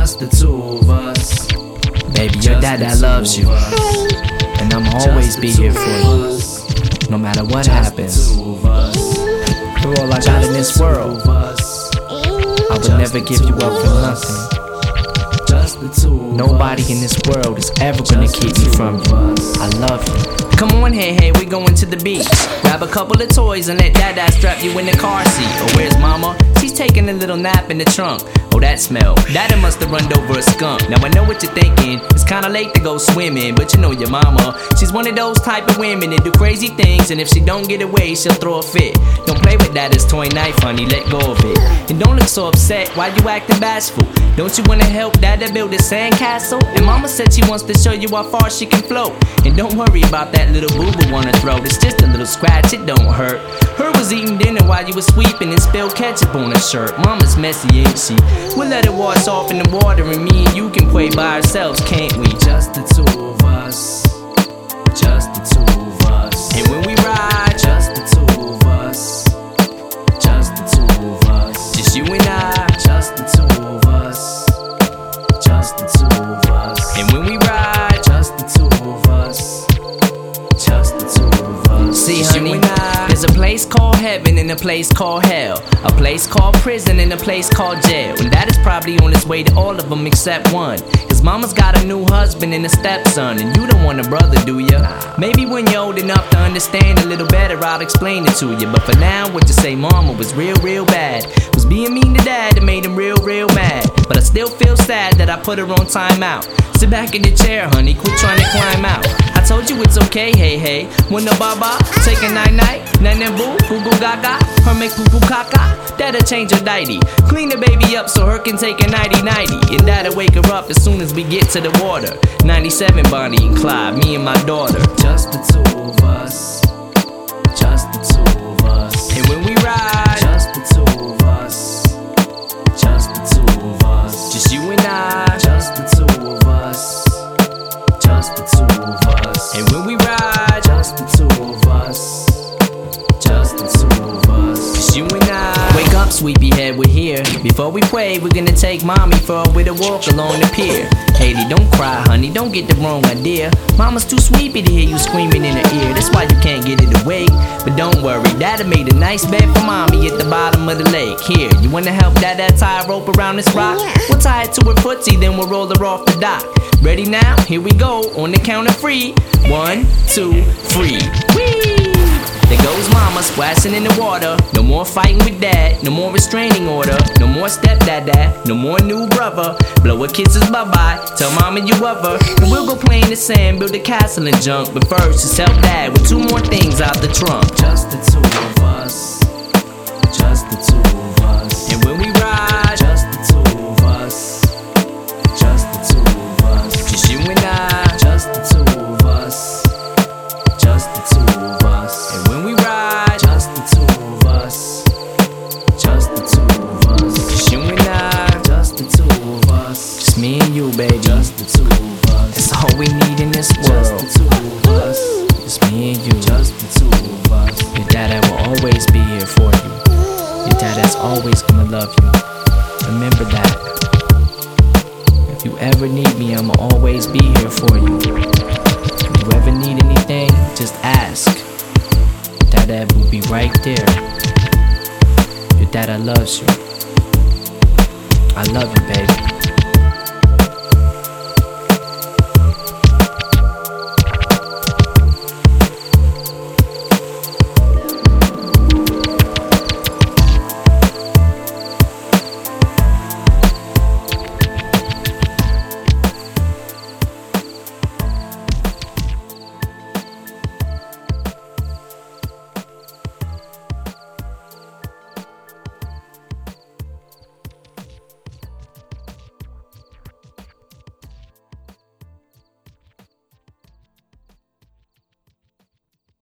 just the two of us. Baby, your dad loves you, and I'ma always be here for you, no matter what happens. You're all I got in this world. I would never give you up for nothing. Nobody in this world is ever gonna keep me from you. I love you. Come on, hey, we going to the beach. Grab a couple of toys and let Dada strap you in the car seat. Oh, where's mama? She's taking a little nap in the trunk. Oh, that smell. Dada must have run over a skunk. Now I know what you're thinking. It's kinda late to go swimming, but you know your mama. She's one of those type of women that do crazy things, and if she don't get away, she'll throw a fit. Don't play with Dada's toy knife, honey, let go of it. And don't look so upset, why you acting bashful? Don't you wanna help Dada build a sandcastle? And mama said she wants to show you how far she can float. And don't worry about that little boo-boo on her throat. It's just a little scratch, it don't hurt. Her was eating dinner while you was sweeping and spilled ketchup on her shirt. Mama's messy, ain't she? We'll let it wash off in the water, and me and you can play by ourselves, can't we? Just the two of us. Just the two of us. And when we ride, just the two of us. Just the two of us. just you and I. Just the two of us. Just the two of us. And when we ride, just the two of us. Just the two of us. see, honey, there's a place called heaven and a place called hell, a place called prison and a place called jail. And that is probably on its way to all of them except one. Cause mama's got a new husband and a stepson, and you don't want a brother, do ya? Maybe when you're old enough to understand a little better, I'll explain it to you. But for now, what you say, mama was real bad. Was being mean to dad that made him real mad. But I still feel sad that I put her on timeout. Sit back in the chair, honey, quit trying to climb out. I told you it's okay, hey. When the baba, take a night, nana boo, boo gaga, her make poo poo caca. That'll change her nighty. Clean the baby up so her can take a nighty. And that'll wake her up as soon as we get to the water. 97 Bonnie and Clyde, me and my daughter. Just the two of us. Just the two of us. And when we ride, just the two of us. Just the two of us. just you and I. Just the two of us. Just the two of us. And when we ride, just the two of us. Just the two of us. just you and I. Wake up, sleepyhead, we're here. Before we pray, we're gonna take mommy for a little walk along the pier. Haley, don't cry, honey, don't get the wrong idea. Mama's too sleepy to hear you screaming in her ear. That's why you can't get it awake. But don't worry, Dada made a nice bed for mommy at the bottom of the lake. Here, you wanna help Dada tie a rope around this rock? We'll tie it to her footsie, then we'll roll her off the dock. Ready now? Here we go, on the count of 3. 1, 2, 3. Whee! There goes mama splashing in the water. No more fighting with dad, no more restraining order. No more stepdad, no more new brother. Blow her kisses bye-bye, tell mama you love her. And we'll go play in the sand, build a castle and junk. But first, just help dad with 2 more things out the trunk. Just the two of us. Just the two of us. And when we ride, just the two of us. Just the two of us. just you and I. Just the two of us. Just the two of us. And when we ride, just the two of us. Just the two of us. just you and I. Just the two of us. Just me and you, baby. Just the two of us. That's all we need in this Just world. the two of us. Just me and you. Just the two of us. Your dada will always be here for you. Your dada's always gonna love you. Remember that. If you ever need me, I'ma always be here for you. If you ever need anything, just ask. Dada will be right there. Your dada loves you. I love you, baby.